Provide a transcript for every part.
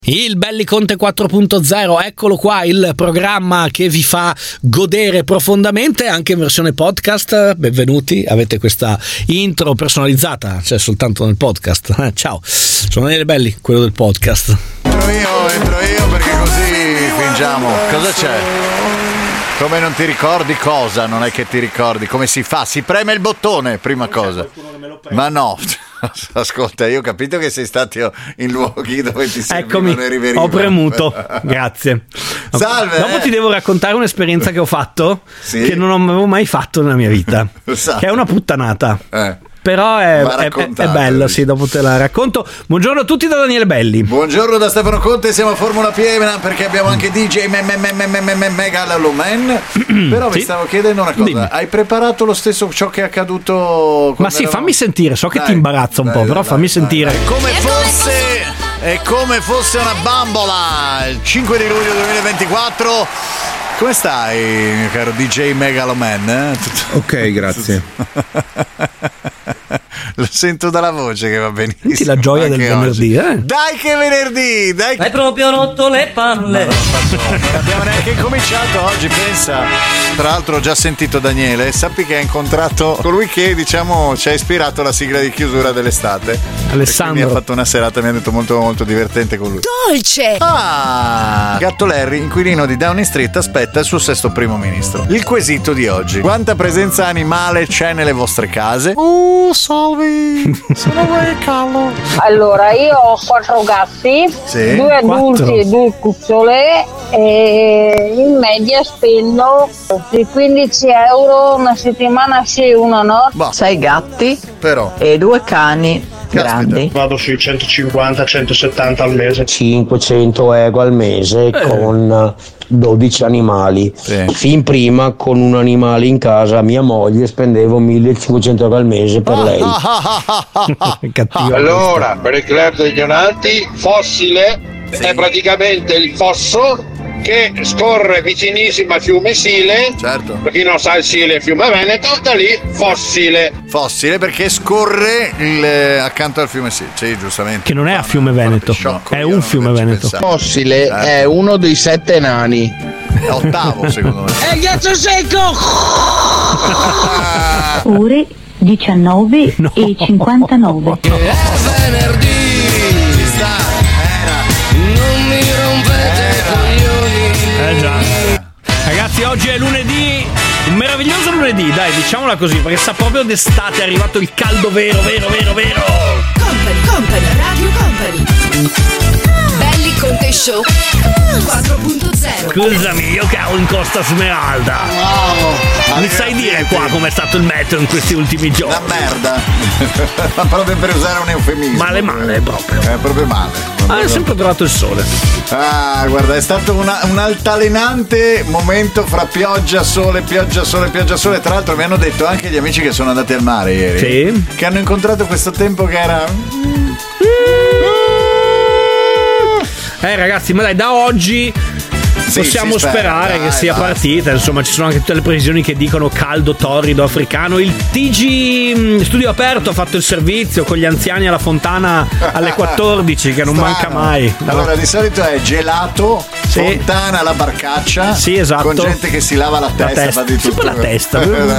Il Belli Conte 4.0, eccolo qua, il programma che vi fa godere profondamente anche in versione podcast. Benvenuti, avete questa intro personalizzata, cioè soltanto nel podcast. Ciao, sono Daniele Belli, quello del podcast. Entro io perché così fingiamo. Cosa c'è? Come non ti ricordi cosa? Non è che ti ricordi come si fa? Si preme il bottone, prima cosa. Ma no. Ascolta, io ho capito che sei stato in luoghi dove ti servivano e riveriva. Ho premuto, grazie. Salve. Dopo ti devo raccontare un'esperienza che ho fatto, sì? Che non avevo mai fatto nella mia vita, che è una puttanata. Però è bella, sì, dopo te la racconto. Buongiorno a tutti da Daniele Belli. Buongiorno da Stefano Conte, siamo a Formula Piena perché abbiamo anche DJ Megaloman. Però mi stavo chiedendo una cosa. Dimmi. Hai preparato lo stesso ciò che è accaduto? Ma sì, fammi sentire, so che ti imbarazza un po', però fammi sentire. È come fosse una bambola. Il 5 di luglio 2024. Come stai, mio caro DJ Megaloman? Ok, grazie. Lo sento dalla voce che va benissimo. Senti la gioia del venerdì, Dai che venerdì, dai che... Hai proprio rotto le palle. Non abbiamo neanche cominciato oggi, pensa. Tra l'altro ho già sentito Daniele, sappi che ha incontrato colui che, diciamo, ci ha ispirato la sigla di chiusura dell'estate. Alessandro. Mi ha fatto una serata, mi ha detto molto molto divertente con lui. Dolce! Gatto Larry, inquilino di Downing Street, aspetta il suo sesto primo ministro. Il quesito di oggi: quanta presenza animale c'è nelle vostre case? Salvi! Sono Carlo. Allora, io ho 4 gatti, sì? 2 adulti e 2 cucciole, e in media spendo di 15 euro una settimana sì, una no. 6 gatti però. E 2 cani grandi. Vado sui 150-170 al mese. 500 euro al mese con 12 animali. Sì. Fin prima con un animale in casa, mia moglie, spendevo 1500 euro al mese per lei. Allora, per il club degli ignoranti, fossile è praticamente il fosso che scorre vicinissimo al fiume Sile. Certo. Per chi non sa, il Sile è il fiume Veneto, da lì fossile. Fossile perché scorre accanto al fiume Sile, sì, giustamente. Che non è a fiume Veneto, è un fiume Veneto. Fossile è uno dei 7 nani. È ottavo, secondo me. È il ghiaccio secco! Ore 19 e 59. È venerdì. Ci sta. Non mi rompete coglioni. Già. Ragazzi, oggi è lunedì, un meraviglioso lunedì, dai, diciamola così, perché sa proprio d'estate, è arrivato il caldo vero. Company, Radio Company. Belli Conte Show 4.0. Scusami, io cavo in Costa Smeralda. Mi sai dire qua com'è stato il meteo in questi ultimi giorni? Una merda. Ma proprio per usare un eufemismo. Male proprio. È proprio male. È sempre durato il sole. Guarda, è stato un altalenante momento fra pioggia, sole. Tra l'altro mi hanno detto anche gli amici che sono andati al mare ieri, sì, che hanno incontrato questo tempo che era... Ragazzi, ma dai, da oggi possiamo sperare che sia partita. Insomma, ci sono anche tutte le previsioni che dicono caldo torrido africano. Il TG Studio Aperto ha fatto il servizio con gli anziani alla fontana alle 14, che non manca mai. Allora, di solito è gelato, sì, fontana alla barcaccia, sì, esatto, con gente che si lava la testa. Fa di tutto. Sempre la testa.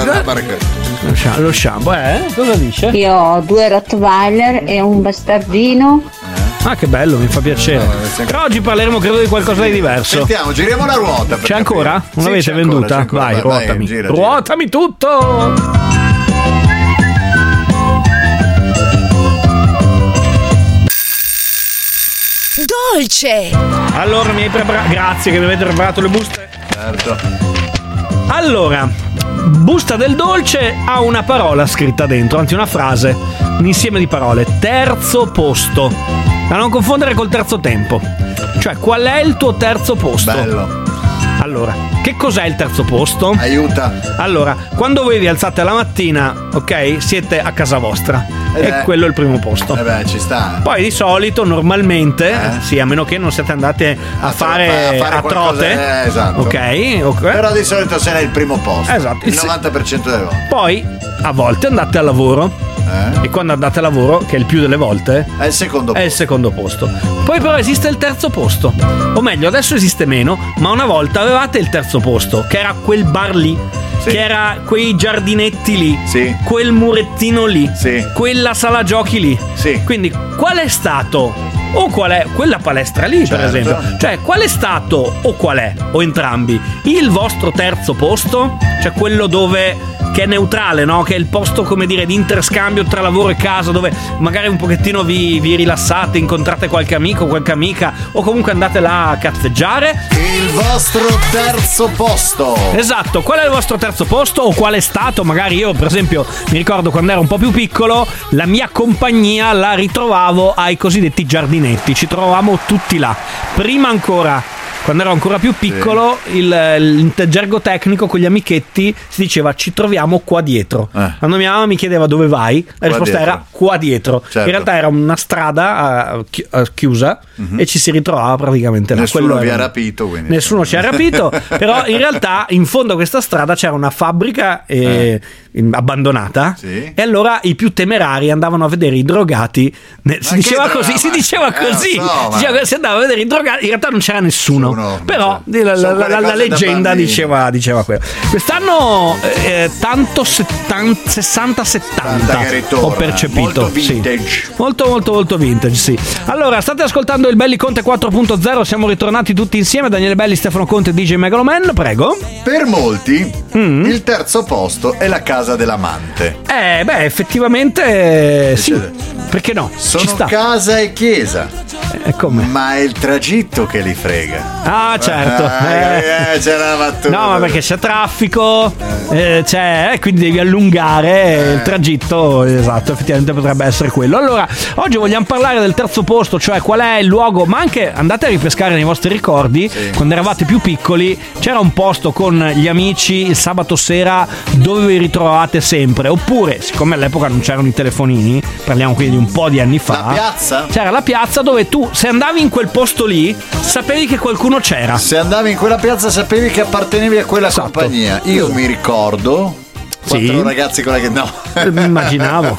Lo shampoo, cosa dice? Io ho 2 Rottweiler e un bastardino. Ah, che bello, mi fa piacere. Però oggi parleremo, credo, di qualcosa di diverso. Sentiamo, giriamo la ruota. C'è ancora? Non l'avete venduta? Ancora. Vai, ruotami. Gira. Ruotami tutto! Dolce! Allora, grazie che mi avete preparato le buste. Certo. Allora, busta del dolce ha una parola scritta dentro, anzi una frase, un insieme di parole. Terzo posto. Da non confondere col terzo tempo. Cioè, qual è il tuo terzo posto? Bello. Allora, che cos'è il terzo posto? Aiuta. Allora, quando voi vi alzate la mattina, ok, siete a casa vostra, e quello è il primo posto. Ci sta. Poi di solito, normalmente, sì, a meno che non siate andate a fare a trote, esatto. Ok. Però di solito sei nel primo posto. Esatto. Il 90% delle volte. Poi, a volte andate al lavoro. E quando andate a lavoro, che è il più delle volte, è il secondo posto. Poi però esiste il terzo posto, o meglio adesso esiste meno, ma una volta avevate il terzo posto, che era quel bar lì, che era quei giardinetti lì, quel murettino lì, quella sala giochi lì. Quindi qual è stato, o qual è quella palestra lì, per esempio, cioè qual è stato, o qual è, o entrambi, il vostro terzo posto, cioè quello dove, che è neutrale, no? Che è il posto, come dire, di interscambio tra lavoro e casa, dove magari un pochettino vi rilassate, incontrate qualche amico, qualche amica, o comunque andate là a cazzeggiare. Il vostro terzo posto. Esatto, qual è il vostro terzo posto, o qual è stato? Magari io, per esempio, mi ricordo quando ero un po' più piccolo, la mia compagnia la ritrovavo ai cosiddetti giardinetti, ci trovavamo tutti là. Prima ancora, quando ero ancora più piccolo, il gergo tecnico con gli amichetti si diceva ci troviamo qua dietro. Quando mia mamma mi chiedeva dove vai, la risposta era qua dietro. In realtà era una strada chiusa e ci si ritrovava praticamente là. Nessuno vi ha rapito, quindi. Nessuno ci ha rapito, però in realtà in fondo a questa strada c'era una fabbrica abbandonata, e allora i più temerari andavano a vedere i drogati. Si diceva così, si andava a vedere i drogati, in realtà non c'era nessuno. Però la leggenda diceva quello. Quest'anno tanto 60-70 ho percepito. Molto vintage. Molto vintage, sì. Allora, state ascoltando il Belli Conte 4.0, siamo ritornati tutti insieme, Daniele Belli, Stefano Conte, DJ Megaloman, prego. Per molti il terzo posto è la casa dell'amante. Effettivamente sì. Perché no? Sono casa e chiesa. Come? Ma è il tragitto che li frega. Ah, certo. C'è la battuta. No, ma perché c'è traffico, quindi devi allungare il tragitto. Esatto, effettivamente potrebbe essere quello. Allora, oggi vogliamo parlare del terzo posto, cioè qual è il luogo, ma anche andate a ripescare nei vostri ricordi. Quando eravate più piccoli c'era un posto con gli amici il sabato sera dove vi ritrovavate sempre, oppure, siccome all'epoca non c'erano i telefonini, parliamo quindi di un po' di anni fa, la piazza? C'era la piazza dove tu, se andavi in quel posto lì, sapevi che qualcuno c'era. Se andavi in quella piazza sapevi che appartenevi a quella compagnia. Io mi ricordo 4 ragazzi con la che mi immaginavo.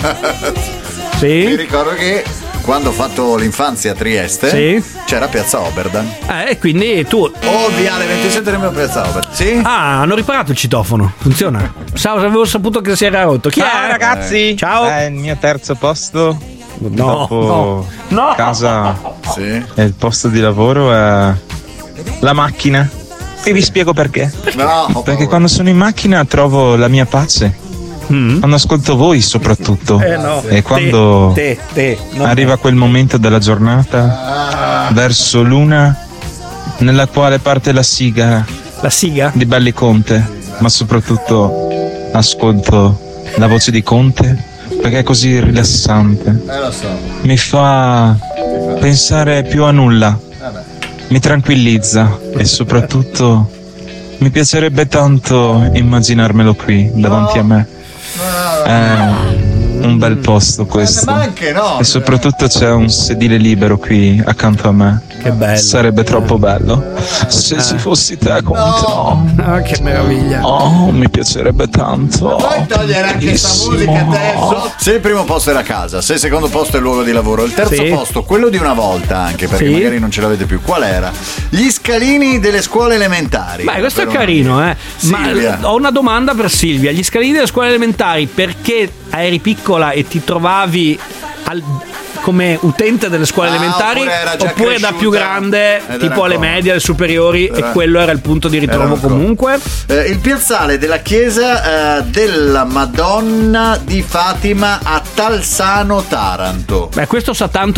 Mi ricordo che quando ho fatto l'infanzia a Trieste c'era Piazza Oberdan. E quindi tu o Viale 27 nemmeno Piazza Oberdan. Hanno riparato il citofono. Funziona. Avevo saputo che si era rotto. Ciao ragazzi. Ciao. Il mio terzo posto dopo casa e il posto di lavoro è la macchina. E vi spiego perché. Perché quando sono in macchina trovo la mia pace. Quando ascolto voi soprattutto. E quando arriva quel momento della giornata verso l'una nella quale parte la siga di Belli Conte, ma soprattutto ascolto la voce di Conte perché è così rilassante. Mi fa pensare più a nulla, mi tranquillizza e soprattutto mi piacerebbe tanto immaginarmelo qui davanti a me. È un bel posto questo. Ma anche no. E soprattutto c'è un sedile libero qui accanto a me. Che bello. Sarebbe troppo bello se ci fossi te con te. Che meraviglia. Mi piacerebbe tanto. Puoi togliere anche questa musica adesso? Se il primo posto è la casa, se il secondo posto è il luogo di lavoro, il terzo posto, quello di una volta anche, perché magari non ce l'avete più, qual era? Gli scalini delle scuole elementari. Beh, questo è carino, Silvia. Ma ho una domanda per Silvia. Gli scalini delle scuole elementari, perché eri piccola e ti trovavi come utente delle scuole elementari, oppure da più grande, tipo alle medie, alle superiori, e quello era il punto di ritrovo comunque? Il piazzale della chiesa della Madonna di Fatima a Talsano, Taranto. Beh, questo sa tanto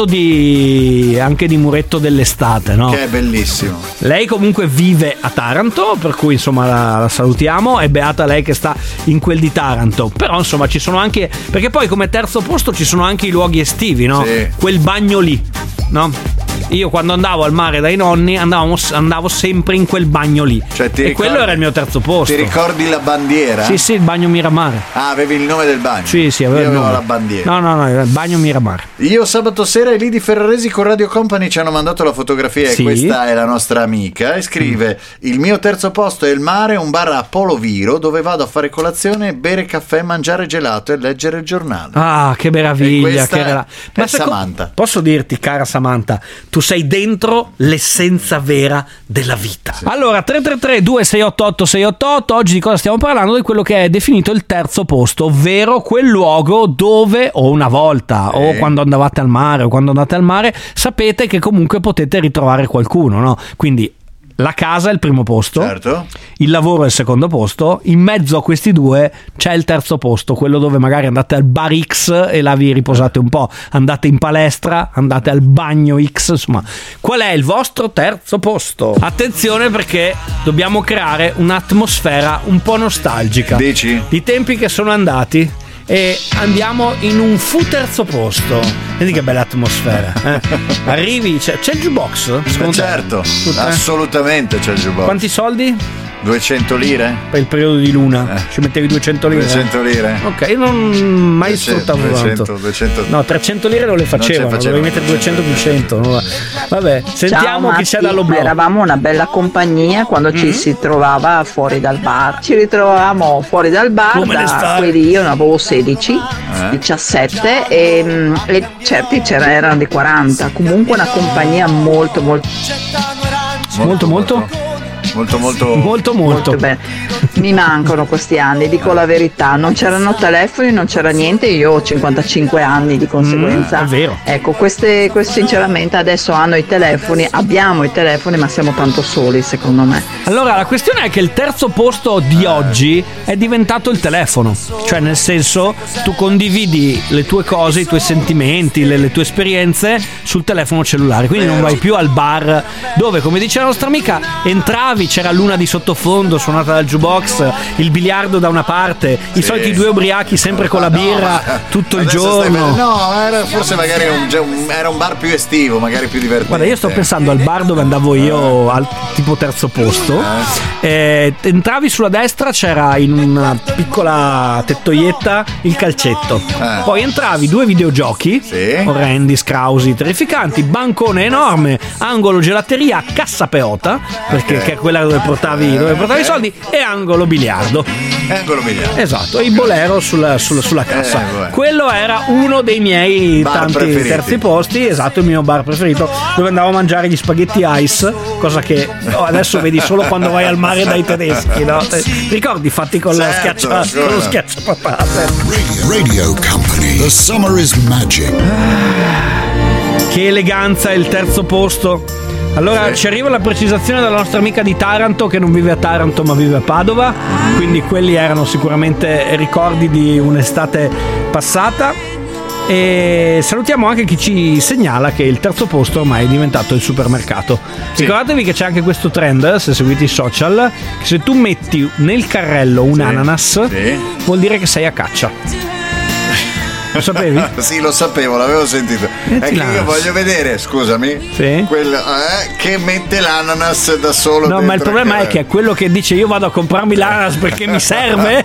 anche di muretto dell'estate, no? Che è bellissimo. Lei comunque vive a Taranto, per cui insomma la salutiamo, è beata lei che sta in quel di Taranto. Però insomma ci sono anche, perché poi come terzo posto ci sono anche i luoghi estivi, no? Quel bagno lì, no? io quando andavo al mare dai nonni andavo sempre in quel bagno lì, cioè, quello era il mio terzo posto. Ti ricordi la bandiera? Sì, il bagno Miramare. Ah, avevi il nome del bagno? Sì, avevo la bandiera. No, il bagno Miramare. Io sabato sera e Lidi Ferraresi con Radio Company ci hanno mandato la fotografia e questa è la nostra amica e scrive: il mio terzo posto è il mare, un bar a Polo Viro dove vado a fare colazione, bere caffè, mangiare gelato e leggere il giornale. Ah, che meraviglia che era. Ma Samantha, posso dirti, cara Samantha, tu sei dentro l'essenza vera della vita. Sì. Allora 333 2688 688, oggi di cosa stiamo parlando? Di quello che è definito il terzo posto, ovvero quel luogo dove o una volta o quando andavate al mare o quando andate al mare sapete che comunque potete ritrovare qualcuno, no? Quindi la casa è il primo posto, certo. Il lavoro è il secondo posto, in mezzo a questi due c'è il terzo posto, quello dove magari andate al bar X e là vi riposate un po', andate in palestra, andate al bagno X, insomma. Qual è il vostro terzo posto? Attenzione, perché dobbiamo creare un'atmosfera un po' nostalgica. Dici? Di tempi che sono andati. E andiamo in un terzo posto. Vedi che bella atmosfera, Arrivi, c'è il jukebox? Certo, assolutamente c'è il jukebox. Quanti soldi? 200 lire? Per il periodo di luna ci mettevi 200 lire? 200 lire. Ok, io non mai sfruttavo 200. No, 300 lire non le facevano, dovevi mettere 200 più 100. Vabbè, sentiamo chi c'è dall'oblò. Eravamo una bella compagnia quando ci si trovava fuori dal bar. Ci ritrovavamo fuori dal bar quelli, io ne avevo 16, 17 e certi erano di 40. Comunque una compagnia molto bene. Mi mancano questi anni, dico la verità, non c'erano telefoni, non c'era niente, io ho 55 anni di conseguenza. È vero. Ecco, queste sinceramente adesso abbiamo i telefoni, ma siamo tanto soli, secondo me. Allora la questione è che il terzo posto di oggi è diventato il telefono, cioè nel senso tu condividi le tue cose, i tuoi sentimenti, le tue esperienze sul telefono cellulare, quindi non vai più al bar dove, come dice la nostra amica, entravi, c'era l'una di sottofondo suonata dal jukebox, il biliardo da una parte, i soliti due ubriachi sempre con la birra tutto il giorno. Era forse magari era un bar più estivo, magari più divertente. Guarda, io sto pensando al bar dove andavo io al tipo terzo posto. Entravi sulla destra, c'era in una piccola tettoietta il calcetto, poi entravi, due videogiochi orrendi, scrausi, terrificanti, bancone enorme, angolo gelateria, cassa peota, perché che è quella dove portavi i soldi, e angolo biliardo. Esatto, e i bolero sulla cassa. Quello era uno dei miei tanti terzi posti, esatto, il mio bar preferito, dove andavo a mangiare gli spaghetti ice, cosa che adesso vedi solo quando vai al mare dai tedeschi, no? Ricordi fatti con lo schiacciapatate. Radio Company, the summer is magic. Che eleganza è il terzo posto. Allora ci arriva la precisazione dalla nostra amica di Taranto, che non vive a Taranto ma vive a Padova, quindi quelli erano sicuramente ricordi di un'estate passata. E salutiamo anche chi ci segnala che il terzo posto ormai è diventato il supermercato. Ricordatevi che c'è anche questo trend, se seguite i social, che se tu metti nel carrello un ananas vuol dire che sei a caccia. Lo sapevi? Sì, lo sapevo, l'avevo sentito. È che io voglio vedere, scusami, quello che mette l'ananas da solo. No, ma il problema è che è quello che dice io vado a comprarmi l'ananas perché mi serve.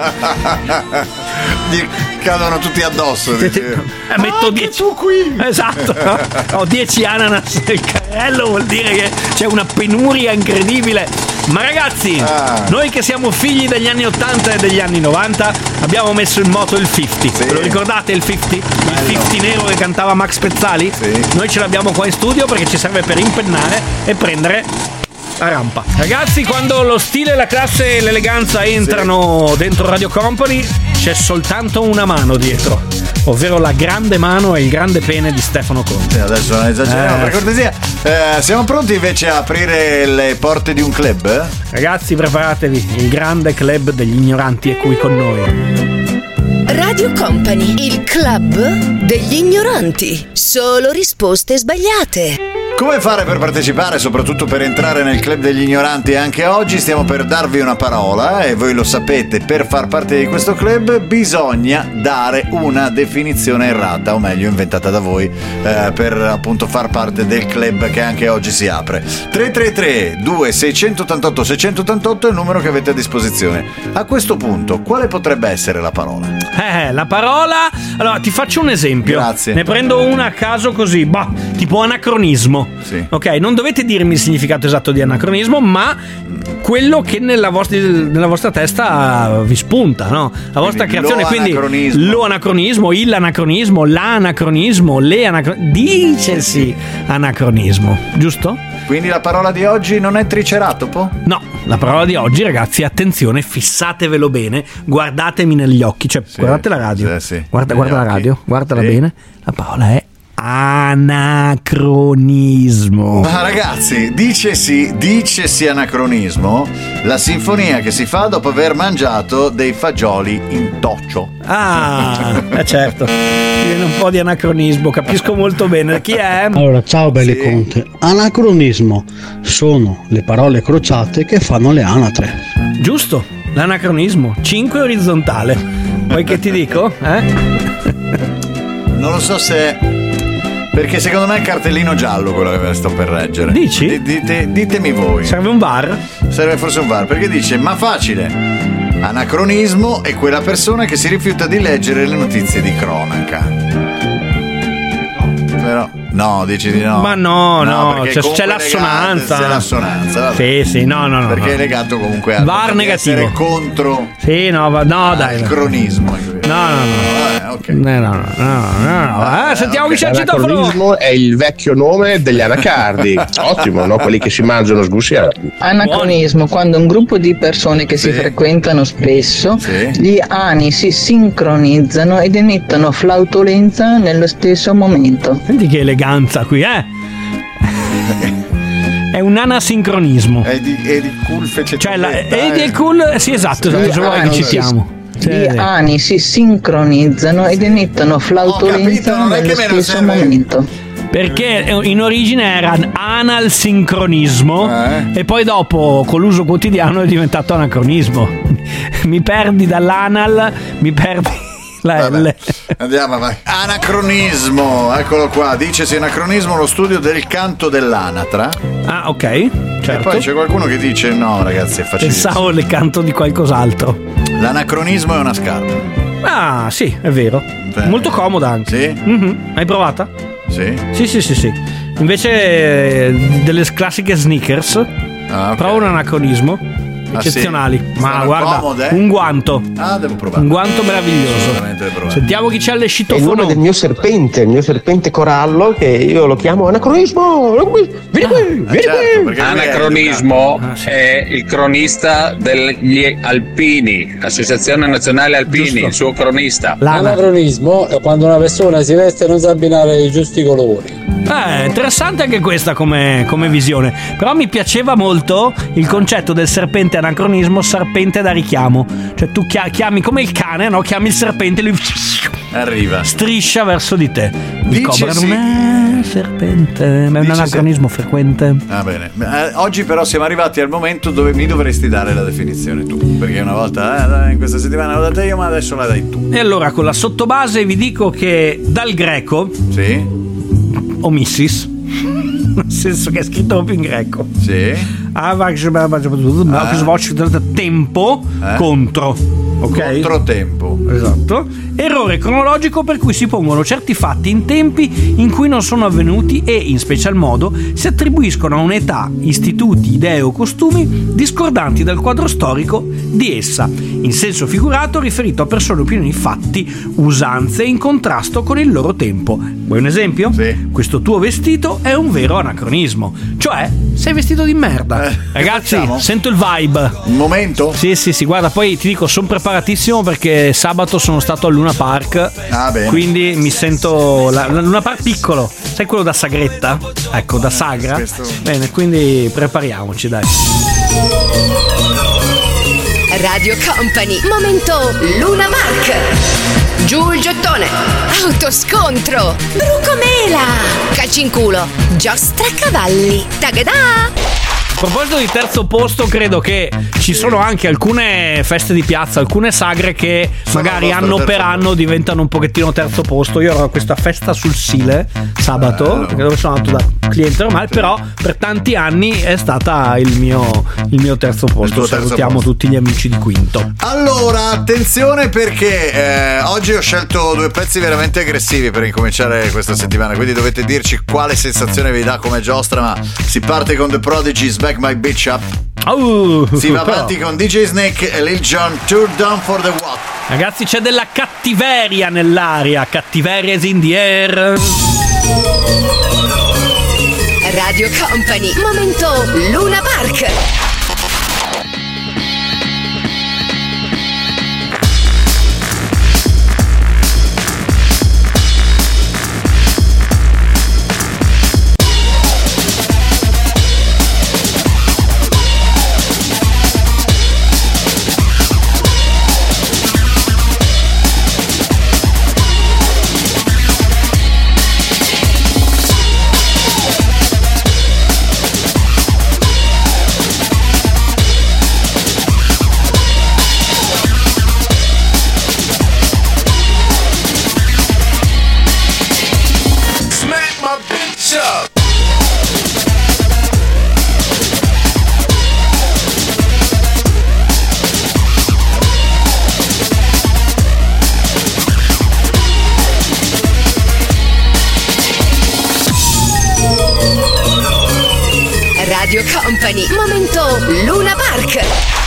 Gli cadono tutti addosso. Metto 10 tu qui. Esatto. Ho 10 ananas nel carrello, vuol dire che c'è una penuria incredibile. Ma ragazzi, noi che siamo figli degli anni 80 e degli anni 90 abbiamo messo in moto il 50. Ve lo ricordate il 50? Il 50 nero che cantava Max Pezzali? Noi ce l'abbiamo qua in studio perché ci serve per impennare e prendere la rampa. Ragazzi, quando lo stile, la classe e l'eleganza entrano dentro Radio Company, c'è soltanto una mano dietro, ovvero la grande mano e il grande pene di Stefano Conte. Adesso non esageriamo, per cortesia. Siamo pronti invece a aprire le porte di un club? Ragazzi, preparatevi, il grande club degli ignoranti è qui con noi. Radio Company, il club degli ignoranti. Solo risposte sbagliate. Come fare per partecipare, soprattutto per entrare nel club degli ignoranti anche oggi? Stiamo per darvi una parola e voi lo sapete, per far parte di questo club bisogna dare una definizione errata, o meglio inventata da voi, per appunto far parte del club che anche oggi si apre. 333-2688-688 è il numero che avete a disposizione. A questo punto, quale potrebbe essere la parola? La parola... Allora, ti faccio un esempio. Grazie. Ne prendo una a caso così, tipo anacronismo. Sì. Ok, non dovete dirmi il significato esatto di anacronismo, ma quello che nella vostra testa vi spunta, no? La vostra creazione, quindi lo anacronismo, il anacronismo, l'anacronismo, dicesi anacronismo, giusto? Quindi la parola di oggi non è triceratopo? No, la parola di oggi, ragazzi, attenzione, fissatevelo bene, guardatemi negli occhi, cioè guardate la radio, guarda la radio, guardala bene, la parola è anacronismo. Ma ragazzi, dicesi anacronismo la sinfonia che si fa dopo aver mangiato dei fagioli in toccio. Certo, viene un po' di anacronismo, capisco molto bene. Chi è? Allora, ciao belli Conte. Anacronismo sono le parole crociate che fanno le anatre. Giusto, l'anacronismo 5 orizzontale. Poi che ti dico? Non lo so se... Perché secondo me è il cartellino giallo quello che sto per leggere. Dici? Ditemi voi. Serve un VAR? Serve forse un VAR, perché dice: ma facile. Anacronismo è quella persona che si rifiuta di leggere le notizie di cronaca. Però no, dici di no. Ma no, c'è l'assonanza. C'è l'assonanza. Sì, no. Perché è legato comunque a VAR negativo. Essere contro. Sì, no, dai. Il cronismo. No. Ok. No. Sentiamo chi c'è al citofono. L'anacronismo è il vecchio nome degli anacardi. Ottimo, no? Quelli che si mangiano sgusciati. Anacronismo, quando un gruppo di persone che si frequentano spesso, gli ani si sincronizzano ed emettono flautolenza nello stesso momento. Senti che eleganza qui, È un anasincronismo. È di cool fece. Cioè è di cool, sì, esatto, che citiamo. Gli ani si sincronizzano ed emettono flautolenza nello stesso momento. Perché in origine era analsincronismo e poi dopo con l'uso quotidiano è diventato anacronismo. Mi perdi dall'anal, mi perdi la L. Andiamo avanti. Anacronismo, eccolo qua. Dicesi anacronismo, lo studio del canto dell'anatra. Ok, certo. E poi c'è qualcuno che dice no ragazzi è facilissimo. Pensavo le canto di qualcos'altro. L'anacronismo è una scarpa. Sì, è vero. Molto comoda anche. Sì? Hai provata? Sì. Sì. Invece delle classiche sneakers, prova un anacronismo. Eccezionali, ma guarda, comode? Un guanto. Devo provare. Un guanto meraviglioso. Sentiamo chi c'è all'escitofono. È il nome del mio serpente corallo, che io lo chiamo anacronismo. Vieni qui. Anacronismo è il cronista degli alpini, Associazione Nazionale Alpini. Giusto. Il suo cronista. L'anacronismo è quando una persona si veste e non sa abbinare i giusti colori. Interessante anche questa come visione. Però mi piaceva molto il concetto del serpente anacronismo, serpente da richiamo. Cioè tu chiami come il cane, no? Chiami il serpente e lui arriva, striscia verso di te. Il cobra non è serpente, ma è un anacronismo frequente. Bene. Oggi però siamo arrivati al momento dove mi dovresti dare la definizione tu, perché una volta in questa settimana l'ho data io, ma adesso la dai tu. E allora con la sottobase vi dico che dal greco omissis, nel senso che è scritto proprio in greco. Tempo contro. Ok? Controtempo. Esatto. Errore cronologico per cui si pongono certi fatti in tempi in cui non sono avvenuti e, in special modo, si attribuiscono a un'età, istituti, idee o costumi discordanti dal quadro storico di essa, in senso figurato riferito a persone, opinioni, fatti, usanze in contrasto con il loro tempo. Vuoi un esempio? Questo tuo vestito è un vero anacronismo. Cioè, sei vestito di merda. Ragazzi, sento il vibe. Un momento? Sì, guarda, poi ti dico, sono preparatissimo perché sabato sono stato al Luna Park. Bene. Quindi mi sento Luna Park piccolo, sai quello da sagretta? Ecco, da sagra. Bene, quindi prepariamoci, dai. Radio Company, momento Luna Park. Giù il gettone. Autoscontro. Brucomela. Calci in culo. Giostra cavalli. Tagadà! A proposito di terzo posto, credo che ci sono anche alcune feste di piazza, alcune sagre che magari anno per anno diventano un pochettino terzo posto. Io ero a questa festa sul Sile sabato, dove sono andato da cliente normale, però per tanti anni è stata il mio terzo posto. Salutiamo tutti gli amici di Quinto. Allora, attenzione perché oggi ho scelto due pezzi veramente aggressivi per incominciare questa settimana, quindi dovete dirci quale sensazione vi dà come giostra, ma si parte con The Prodigy's Back My Bitch Up. Si va avanti con DJ Snake e Lil Jon, Tour Down for the Walk. Ragazzi, c'è della cattiveria nell'aria. Cattiveria is in the air. Radio Company, momento Luna Park. Radio Company, momento Luna Park.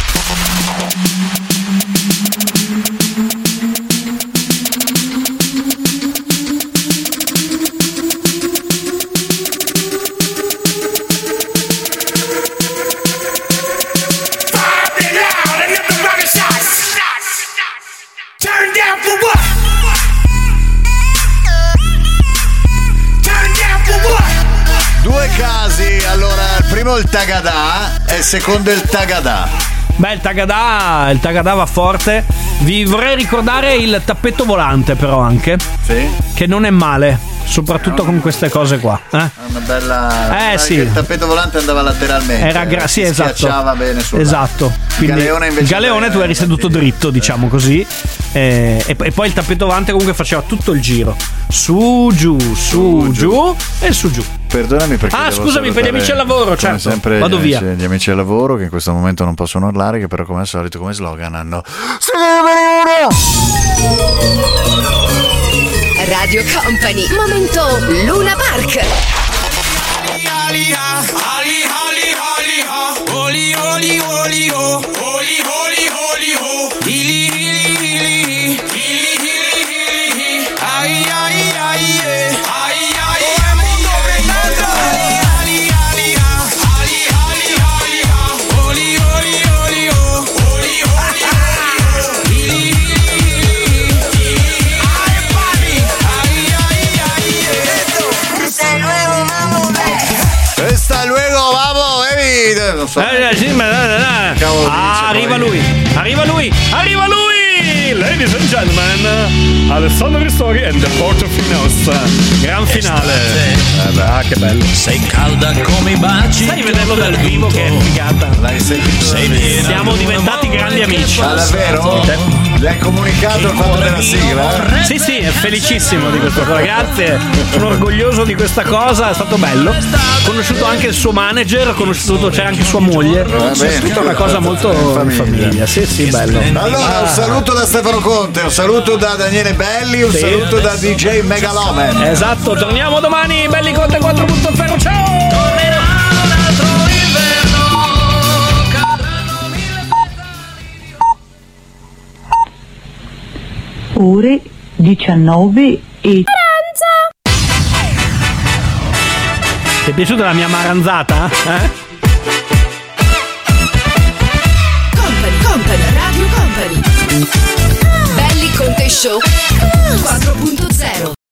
Due casi, allora il primo il Tagadà e il secondo il Tagadà. Beh, il Tagadà va forte. Vi vorrei ricordare il tappeto volante però anche, sì, che non è male, soprattutto con queste cose qua. Una bella. Sì. Il tappeto volante andava lateralmente. Era sì, esatto. Schiacciava bene sul. Esatto. Quindi, il galeone tu eri seduto dritto, diciamo così. E poi il tappeto volante comunque faceva tutto il giro. Su, giù, su, giù e su, giù. Perdonami perché scusami, per gli amici al lavoro, certo. Sempre vado via. Gli amici al lavoro che in questo momento non possono urlare, che però come al solito come slogan hanno Radio Company, momento Luna Park. Non so. Arriva lui, ladies and gentlemen, Alessandro Ristori and the Portofino. Gran finale. Che bello. Sei calda come i baci. Stai vedendo dal vivo che è figata. L'hai sentito? Siamo diventati grandi amici. Ma davvero? Le hai comunicato il fatto della sigla? Sì, è felicissimo di questa cosa. Grazie, sono orgoglioso di questa cosa, è stato bello. Ho conosciuto anche il suo manager, c'era anche sua moglie. È tutta una cosa molto in famiglia. Sì, bello. Allora, un saluto da Stefano Conte, un saluto da Daniele Belli, un saluto da DJ Megaloman. Esatto, torniamo domani, Belli Conte 4.0, ciao! Ore 19 e... Ti è piaciuta la mia maranzata? Company, Radio Company. Belli Conte Show 4.0.